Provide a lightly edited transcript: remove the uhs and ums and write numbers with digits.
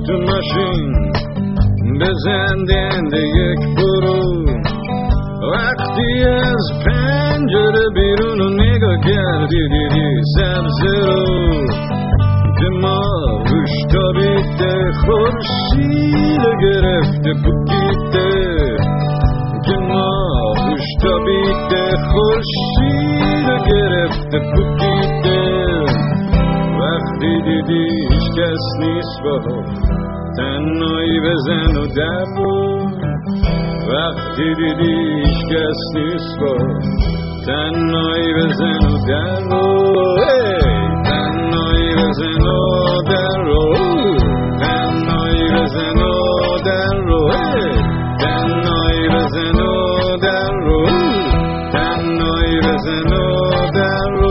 تو ماشین بزن دنده یک برو. وقتی از پنجره بیرون رو نگاه کردی دیدی سبزه رو که ما روش تابیده، خورشید گرفته پوکیده که ما روش تابیده، خورشید گرفته پوکیده. وقتی دیدی هیچ کس نیست با تنهایی بزن و در رو. وقتی دیدی هیچ کس نیست با تنهایی بزن و در رو. تنهایی بزن و در رو، تنهایی بزن و در رو، تنهایی بزن و در رو، تنهایی بزن و در رو.